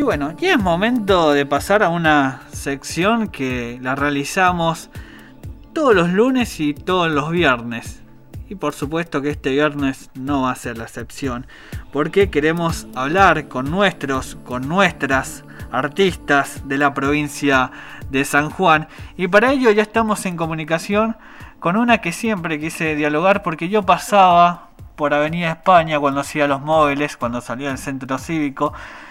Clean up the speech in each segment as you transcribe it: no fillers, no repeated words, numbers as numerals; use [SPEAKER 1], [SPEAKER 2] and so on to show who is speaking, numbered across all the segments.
[SPEAKER 1] bueno, ya es momento de pasar a una sección que la realizamos todos los lunes y todos los viernes. Y por supuesto que este viernes no va a ser la excepción, porque queremos hablar con nuestras artistas de la provincia de San Juan. Y para ello ya estamos en comunicación con una que siempre quise dialogar, porque yo pasaba por Avenida España cuando hacía los móviles, cuando salía del centro cívico,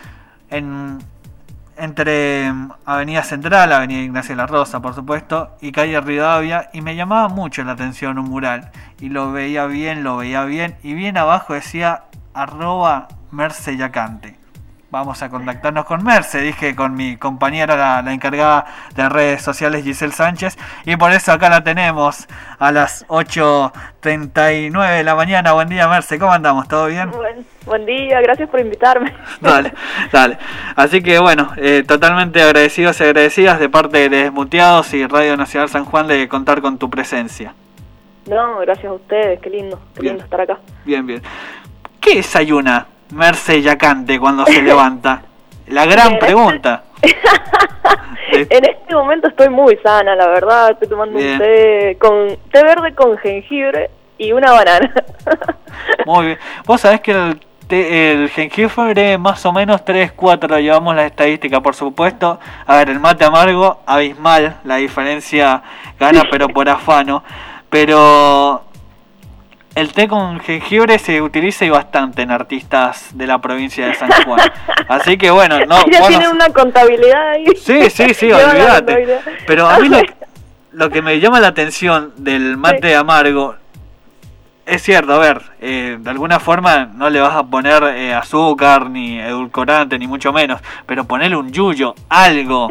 [SPEAKER 1] entre Avenida Central, Avenida Ignacio de la Rosa, por supuesto, y calle Rivadavia, y me llamaba mucho la atención un mural, y lo veía bien, y bien abajo decía @Merceyacante. Vamos a contactarnos con Merce, dije con mi compañera, la encargada de redes sociales, Giselle Sánchez, y por eso acá la tenemos a las 8:39 de la mañana. Buen día, Merce, ¿cómo andamos? ¿Todo bien?
[SPEAKER 2] Buen día, gracias por invitarme.
[SPEAKER 1] Dale. Así que bueno, totalmente agradecidos y agradecidas de parte de Desmuteados y Radio Nacional San Juan de contar con tu presencia.
[SPEAKER 2] No, gracias a ustedes, qué lindo estar acá.
[SPEAKER 1] Bien. ¿Qué desayuna Merceyacante cuando se levanta? La gran pregunta.
[SPEAKER 2] En este momento estoy muy sana, la verdad. Estoy tomando un té verde con jengibre y una banana.
[SPEAKER 1] Muy bien. Vos sabés que el jengibre más o menos 3-4 llevamos la estadística, por supuesto. A ver, el mate amargo, abismal, la diferencia gana pero por afano. Pero el té con jengibre se utiliza y bastante en artistas de la provincia de San Juan. Así que bueno,
[SPEAKER 2] ya tienen una contabilidad ahí.
[SPEAKER 1] Sí, olvídate. Pero a mí lo que me llama la atención del mate amargo, es cierto, a ver, de alguna forma no le vas a poner azúcar, ni edulcorante, ni mucho menos, pero ponele un yuyo, algo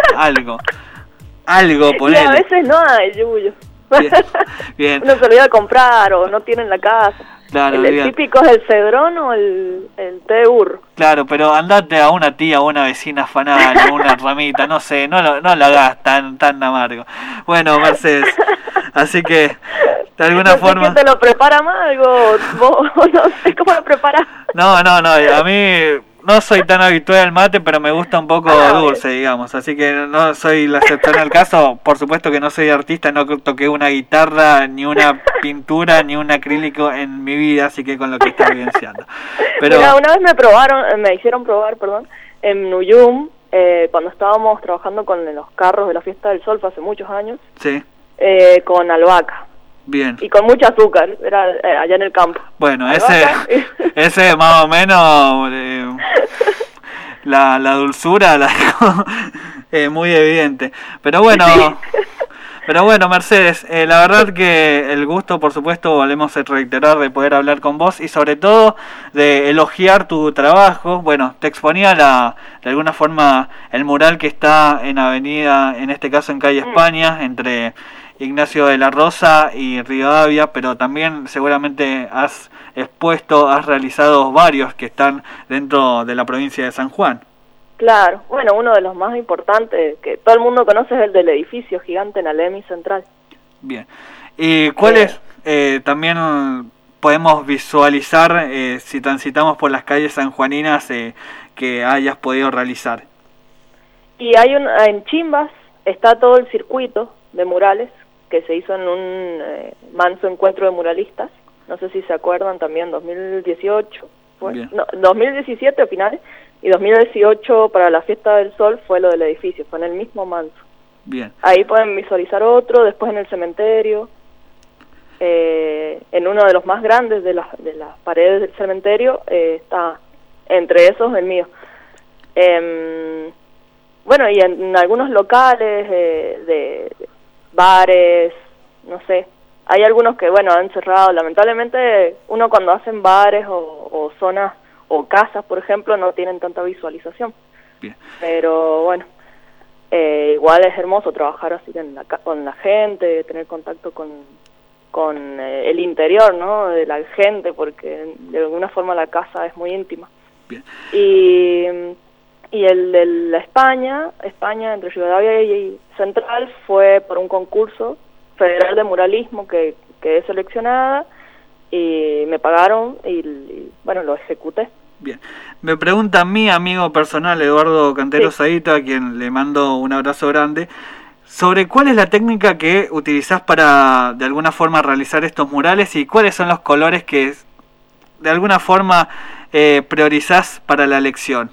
[SPEAKER 1] ponele.
[SPEAKER 2] Y a veces no hay yuyo.
[SPEAKER 1] Bien.
[SPEAKER 2] Uno se lo iba a comprar o no tiene en la casa.
[SPEAKER 1] Claro,
[SPEAKER 2] el típico es el cedrón o el té de burro.
[SPEAKER 1] Claro, pero andate a una tía o una vecina afanal o una ramita, no sé, no lo hagas tan amargo. Bueno, Mercedes, así que de alguna forma...
[SPEAKER 2] ¿Que te lo prepara amargo? ¿Vos no sé cómo lo preparas?
[SPEAKER 1] No, a mí no soy tan habitual al mate, pero me gusta un poco dulce, digamos, así que no soy la excepción al caso. Por supuesto que no soy artista, no toqué una guitarra, ni una pintura, ni un acrílico en mi vida, así que con lo que estoy vivenciando. Pero
[SPEAKER 2] mira, una vez me hicieron probar, en Nuyum, cuando estábamos trabajando con los carros de la Fiesta del Sol, hace muchos años,
[SPEAKER 1] sí,
[SPEAKER 2] con albahaca.
[SPEAKER 1] Bien.
[SPEAKER 2] Y con mucho azúcar, era allá en el campo.
[SPEAKER 1] Bueno, ese más o menos la dulzura la muy evidente. Pero bueno, Mercedes, la verdad que el gusto, por supuesto, volvemos a reiterar de poder hablar con vos y sobre todo de elogiar tu trabajo. Bueno, te exponía de alguna forma el mural que está en avenida, en este caso en calle España, entre Ignacio de la Rosa y Rivadavia, pero también seguramente has realizado varios que están dentro de la provincia de San Juan.
[SPEAKER 2] Claro, bueno, uno de los más importantes que todo el mundo conoce es el del edificio gigante en Alemi Central.
[SPEAKER 1] Bien, ¿y cuáles también podemos visualizar si transitamos por las calles sanjuaninas que hayas podido realizar?
[SPEAKER 2] Y hay en Chimbas está todo el circuito de murales que se hizo en un manso encuentro de muralistas, no sé si se acuerdan también, 2018, no, 2017 a finales, y 2018 para la Fiesta del Sol fue lo del edificio, fue en el mismo manso.
[SPEAKER 1] Bien.
[SPEAKER 2] Ahí pueden visualizar otro, después en el cementerio, en uno de los más grandes de las paredes del cementerio, está entre esos el mío. Bueno, y en algunos locales de bares, no sé, hay algunos que, bueno, han cerrado. Lamentablemente, uno cuando hacen bares o zonas o casas, por ejemplo, no tienen tanta visualización.
[SPEAKER 1] Bien.
[SPEAKER 2] Pero bueno, igual es hermoso trabajar así con la gente, tener contacto con el interior, ¿no?, de la gente, porque de alguna forma la casa es muy íntima.
[SPEAKER 1] Bien.
[SPEAKER 2] Y el de la España entre Rivadavia y Central fue por un concurso federal de muralismo que quedé seleccionada y me pagaron y bueno, lo ejecuté.
[SPEAKER 1] Bien. Me pregunta mi amigo personal, Eduardo Cantero
[SPEAKER 2] Sí.
[SPEAKER 1] Saito, a quien le mando un abrazo grande, sobre cuál es la técnica que utilizás para, de alguna forma, realizar estos murales y cuáles son los colores que, de alguna forma, priorizás para la elección.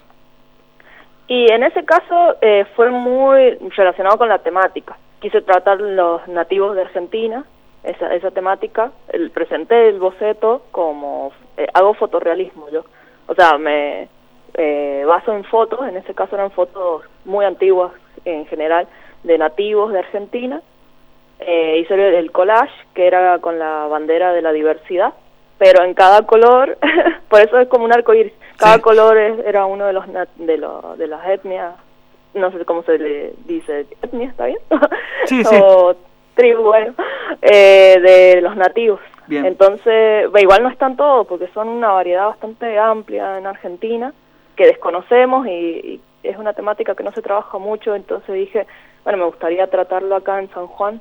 [SPEAKER 2] Y en ese caso fue muy relacionado con la temática. Quise tratar los nativos de Argentina, esa temática. Presenté el boceto como... hago fotorrealismo yo. O sea, me baso en fotos, en ese caso eran fotos muy antiguas en general, de nativos de Argentina. Hice el collage, que era con la bandera de la diversidad, pero en cada color, por eso es como un arco iris, cada color era uno de las etnias, no sé cómo se le dice, etnia, ¿está bien?
[SPEAKER 1] Sí,
[SPEAKER 2] o tribu, bueno, de los nativos.
[SPEAKER 1] Bien.
[SPEAKER 2] Entonces, igual no están todos, porque son una variedad bastante amplia en Argentina, que desconocemos y es una temática que no se trabaja mucho, entonces dije, bueno, me gustaría tratarlo acá en San Juan.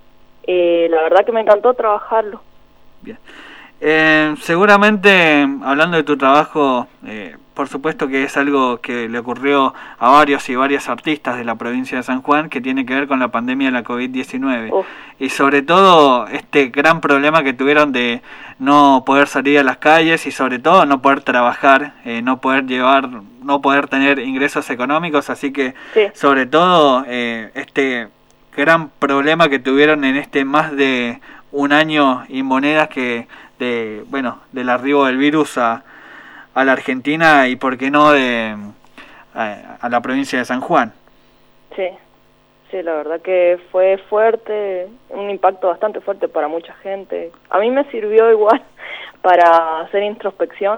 [SPEAKER 2] La verdad que me encantó trabajarlo.
[SPEAKER 1] Bien. Seguramente, hablando de tu trabajo, por supuesto que es algo que le ocurrió a varios y varias artistas de la provincia de San Juan, que tiene que ver con la pandemia de la COVID-19. Y sobre todo este gran problema que tuvieron de no poder salir a las calles y sobre todo no poder trabajar, no poder tener ingresos económicos, así que
[SPEAKER 2] sí.
[SPEAKER 1] Sobre todo este gran problema que tuvieron en este más de un año y monedas del arribo del virus a la Argentina y por qué no a la provincia de San Juan.
[SPEAKER 2] Sí, la verdad que fue fuerte, un impacto bastante fuerte para mucha gente. A mí me sirvió igual para hacer introspección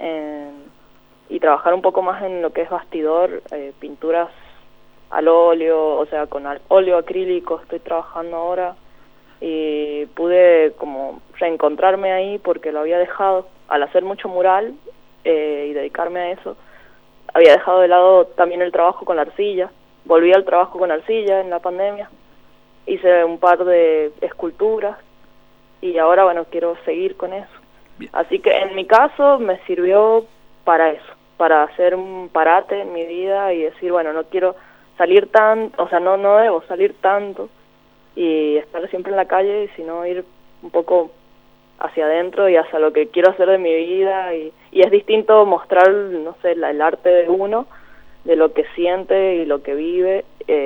[SPEAKER 2] y trabajar un poco más en lo que es bastidor, pinturas al óleo, o sea, con óleo acrílico estoy trabajando ahora. Y pude como reencontrarme ahí porque lo había dejado al hacer mucho mural y dedicarme a eso. Había dejado de lado también el trabajo con la arcilla. Volví al trabajo con arcilla en la pandemia. Hice un par de esculturas y ahora, bueno, quiero seguir con eso.
[SPEAKER 1] Bien.
[SPEAKER 2] Así que en mi caso me sirvió para eso, para hacer un parate en mi vida y decir, bueno, no quiero salir tanto, o sea, no debo salir tanto y estar siempre en la calle, sino ir un poco hacia adentro y hacia lo que quiero hacer de mi vida y es distinto mostrar, no sé, el arte de uno, de lo que siente y lo que vive,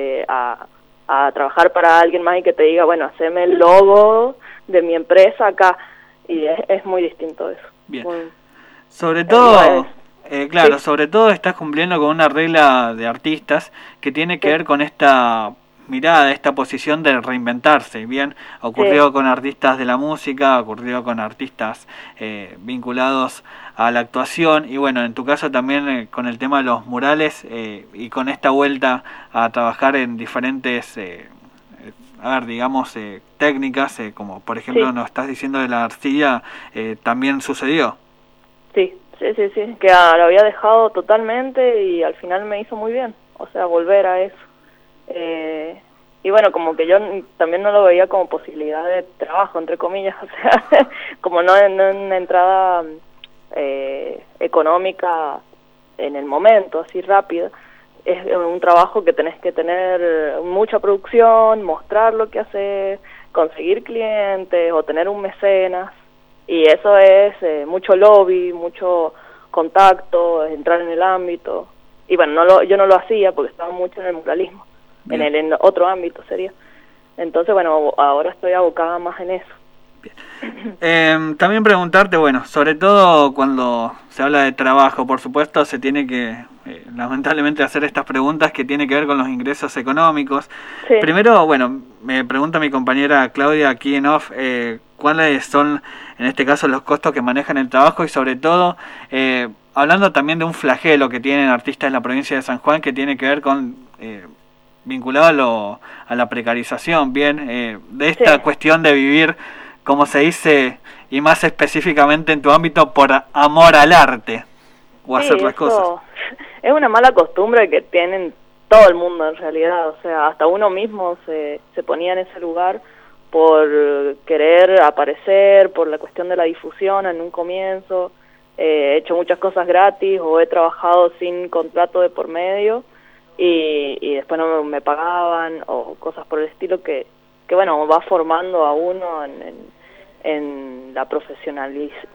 [SPEAKER 2] a trabajar para alguien más y que te diga, bueno, haceme el logo de mi empresa acá, y es muy distinto eso.
[SPEAKER 1] Bien.
[SPEAKER 2] Muy,
[SPEAKER 1] sobre todo...
[SPEAKER 2] sí.
[SPEAKER 1] Sobre todo estás cumpliendo con una regla de artistas que tiene que ver con esta mirada, esta posición de reinventarse. Bien, ocurrió con artistas de la música, ocurrió con artistas vinculados a la actuación y bueno, en tu caso también con el tema de los murales y con esta vuelta a trabajar en diferentes técnicas, como por ejemplo nos estás diciendo de la arcilla, también sucedió.
[SPEAKER 2] Sí, que lo había dejado totalmente y al final me hizo muy bien, o sea, volver a eso. Y bueno, como que yo también no lo veía como posibilidad de trabajo, entre comillas, o sea, como no una entrada económica en el momento, así rápida. Es un trabajo que tenés que tener mucha producción, mostrar lo que haces, conseguir clientes o tener un mecenas. Y eso es mucho lobby, mucho contacto, entrar en el ámbito. Y bueno, yo no lo hacía porque estaba mucho en el muralismo, en otro ámbito sería. Entonces, bueno, ahora estoy abocada más en eso.
[SPEAKER 1] Bien. También preguntarte, bueno, sobre todo cuando se habla de trabajo, por supuesto, se tiene que, lamentablemente, hacer estas preguntas que tienen que ver con los ingresos económicos. Sí. Primero, bueno, me pregunta mi compañera Claudia aquí en off, ¿cuáles son, en este caso, los costos que manejan el trabajo? Y sobre todo, hablando también de un flagelo que tienen artistas en la provincia de San Juan, que tiene que ver con... vinculado a la precarización, bien, de esta cuestión de vivir, como se dice, y más específicamente en tu ámbito, por amor al arte, o hacer las cosas.
[SPEAKER 2] Es una mala costumbre que tienen todo el mundo en realidad, o sea, hasta uno mismo se ponía en ese lugar por querer aparecer, por la cuestión de la difusión en un comienzo, he hecho muchas cosas gratis o he trabajado sin contrato de por medio y después no me pagaban o cosas por el estilo que bueno, va formando a uno en la profesionalizar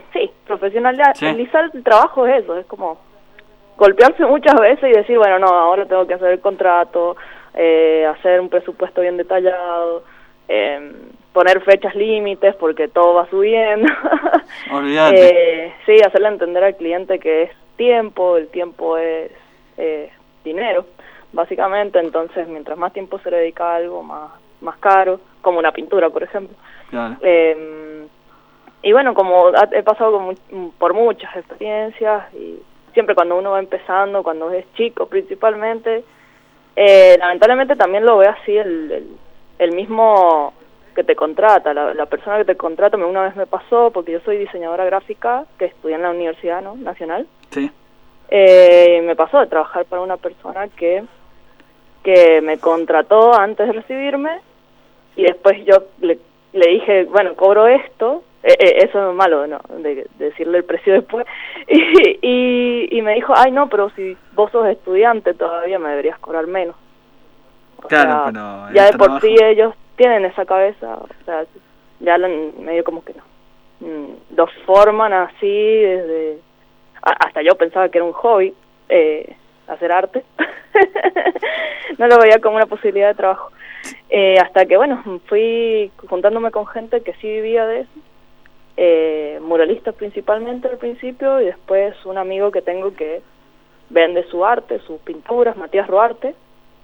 [SPEAKER 2] el trabajo. Es eso, es como golpearse muchas veces y decir, bueno, no, ahora tengo que hacer el contrato, hacer un presupuesto bien detallado, poner fechas límites porque todo va subiendo.
[SPEAKER 1] Olvídate.
[SPEAKER 2] Sí, hacerle entender al cliente que es tiempo, el tiempo es dinero, básicamente. Entonces, mientras más tiempo se le dedica a algo, más caro, como una pintura, por ejemplo.
[SPEAKER 1] Claro.
[SPEAKER 2] Y bueno, como he pasado por muchas experiencias, y siempre cuando uno va empezando, cuando es chico principalmente, lamentablemente también lo ve así el mismo que te contrata, la persona que te contrata. Una vez me pasó, porque yo soy diseñadora gráfica, que estudié en la Universidad Nacional.
[SPEAKER 1] Sí.
[SPEAKER 2] Me pasó de trabajar para una persona que me contrató antes de recibirme, y después yo le dije, bueno, cobro esto, eso es malo, ¿no? De decirle el precio después, y me dijo, ay no, pero si vos sos estudiante todavía me deberías cobrar menos.
[SPEAKER 1] Claro, pero
[SPEAKER 2] ya de por sí ellos tienen esa cabeza, o sea, ya medio como que no, lo forman así desde, hasta yo pensaba que era un hobby, hacer arte, no lo veía como una posibilidad de trabajo, hasta que bueno, fui juntándome con gente que sí vivía de eso, muralistas principalmente al principio, y después un amigo que tengo que vende su arte, sus pinturas, Matías Ruarte,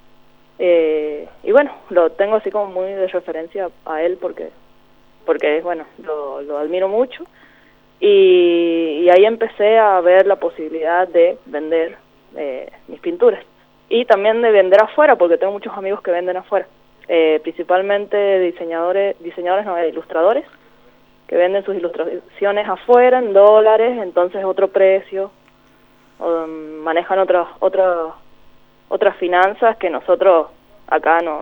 [SPEAKER 2] y bueno, lo tengo así como muy de referencia a él porque bueno, lo admiro mucho, y ahí empecé a ver la posibilidad de vender mis pinturas y también de vender afuera, porque tengo muchos amigos que venden afuera, principalmente ilustradores que venden sus ilustraciones afuera en dólares, entonces otro precio, manejan otras finanzas que nosotros acá no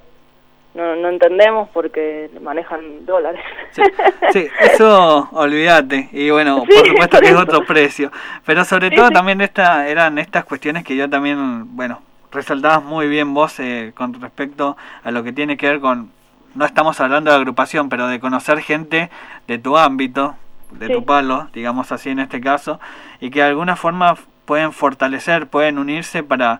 [SPEAKER 2] entendemos porque manejan dólares.
[SPEAKER 1] Sí, eso olvídate. Y bueno,
[SPEAKER 2] sí,
[SPEAKER 1] por supuesto que es otro precio. Pero sobre todo también eran estas cuestiones que yo también, bueno, resaltabas muy bien vos con respecto a lo que tiene que ver con, no estamos hablando de agrupación, pero de conocer gente de tu ámbito, de tu palo, digamos así en este caso, y que de alguna forma pueden fortalecer, pueden unirse para,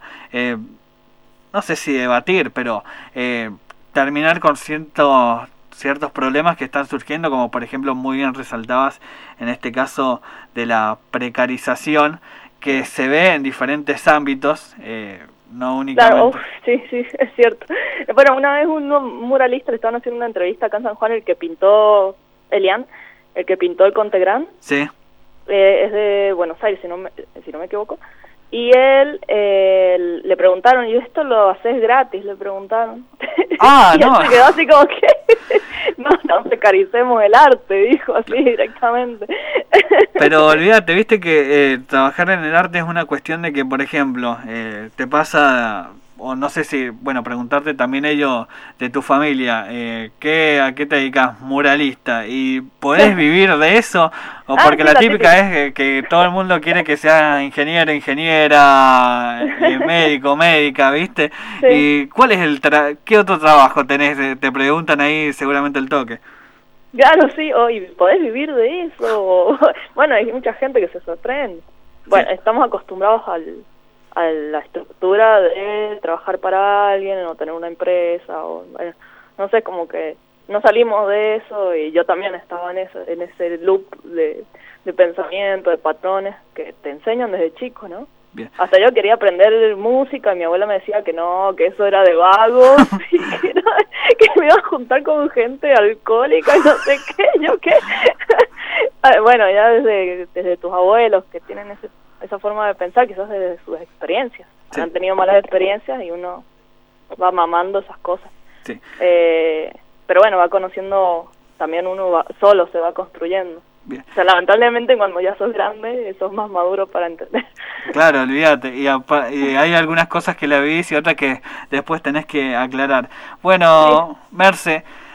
[SPEAKER 1] no sé si debatir, pero terminar con ciertos problemas que están surgiendo, como por ejemplo muy bien resaltabas en este caso de la precarización que se ve en diferentes ámbitos, no únicamente.
[SPEAKER 2] Claro, sí, es cierto. Bueno, una vez un muralista le estaban haciendo una entrevista acá en San Juan, el que pintó Elian, el que pintó el Contegrán.
[SPEAKER 1] Sí.
[SPEAKER 2] Es de Buenos Aires, si no me equivoco. Y él le preguntaron, ¿y esto lo haces gratis? Le preguntaron.
[SPEAKER 1] Ah,
[SPEAKER 2] y él se quedó así como que, no precaricemos el arte, dijo así directamente.
[SPEAKER 1] Pero olvídate, viste que trabajar en el arte es una cuestión de que, por ejemplo, te pasa, o no sé si, bueno, preguntarte también ello de tu familia, ¿a qué te dedicas? Muralista, ¿y podés vivir de eso? O porque sí, la típica es que todo el mundo quiere que sea ingeniero, ingeniera, médico, médica, ¿viste? Sí. ¿Y cuál es qué otro trabajo tenés? Te preguntan ahí seguramente el toque.
[SPEAKER 2] Claro, sí, ¿podés vivir de eso? Bueno, hay mucha gente que se sorprende. Bueno, sí. Estamos acostumbrados a la estructura de trabajar para alguien o tener una empresa, o no sé, como que no salimos de eso, y yo también estaba en ese loop de pensamiento, de patrones que te enseñan desde chico, ¿no?
[SPEAKER 1] Bien.
[SPEAKER 2] Hasta yo quería aprender música y mi abuela me decía que no, que eso era de vagos, y que me iba a juntar con gente alcohólica y no sé qué, yo qué. Bueno, ya desde tus abuelos que tienen esa forma de pensar, quizás desde sus experiencias. Sí. Han tenido malas experiencias y uno va mamando esas cosas.
[SPEAKER 1] Sí.
[SPEAKER 2] Pero bueno, va conociendo, también uno solo se va construyendo.
[SPEAKER 1] Bien.
[SPEAKER 2] O sea, lamentablemente cuando ya sos grande, sos más maduro para entender.
[SPEAKER 1] Claro, olvídate. Y hay algunas cosas que la vivís y otras que después tenés que aclarar. Bueno, sí. Merce,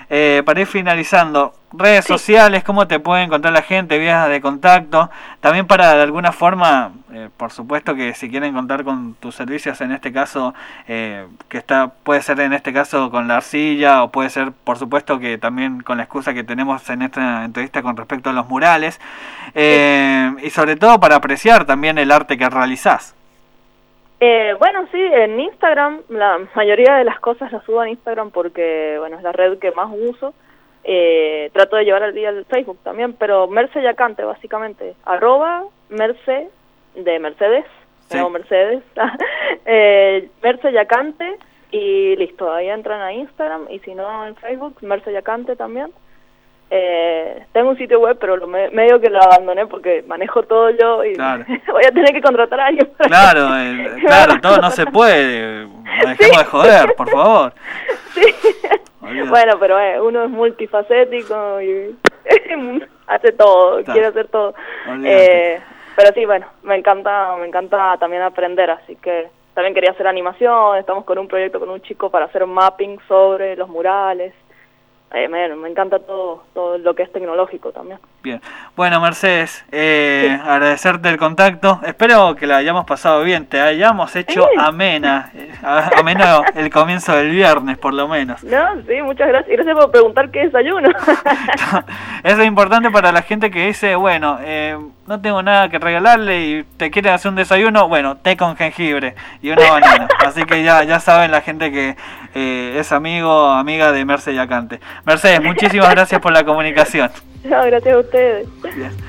[SPEAKER 1] para ir finalizando, redes sociales, cómo te puede encontrar la gente, vías de contacto, también para de alguna forma, por supuesto que si quieren contar con tus servicios, en este caso, puede ser en este caso con la arcilla, o puede ser por supuesto que también con la excusa que tenemos en esta entrevista con respecto a los murales, y sobre todo para apreciar también el arte que realizás.
[SPEAKER 2] Bueno, sí, en Instagram, la mayoría de las cosas las subo en Instagram porque, bueno, es la red que más uso. Trato de llevar al día el Facebook también, pero Merce Yacante, básicamente, @Merce de Mercedes,
[SPEAKER 1] sí.
[SPEAKER 2] Mercedes, Merce Yacante, y listo, ahí entran a Instagram, y si no en Facebook, Merce Yacante también. Tengo un sitio web, pero medio que lo abandoné porque manejo todo yo y
[SPEAKER 1] claro.
[SPEAKER 2] Voy a tener que contratar a alguien para
[SPEAKER 1] claro, todo no se puede, dejemos de joder, por favor.
[SPEAKER 2] Sí. Bueno, pero uno es multifacético y hace todo, quiere hacer todo. Pero sí, bueno, me encanta también aprender, así que también quería hacer animación, estamos con un proyecto con un chico para hacer mapping sobre los murales. Me encanta todo lo que es tecnológico también.
[SPEAKER 1] Bien, bueno, Mercedes, agradecerte el contacto, espero que la hayamos pasado bien, te hayamos hecho ameno el comienzo del viernes por lo menos.
[SPEAKER 2] No, sí, muchas gracias, y gracias por preguntar qué desayuno.
[SPEAKER 1] Eso es importante para la gente que dice, bueno, no tengo nada que regalarle y te quieren hacer un desayuno, bueno, té con jengibre y una banana, así que ya saben la gente que es amiga de Merce Yacante. Mercedes, muchísimas gracias por la comunicación.
[SPEAKER 2] No, gracias a ustedes.
[SPEAKER 1] Bien.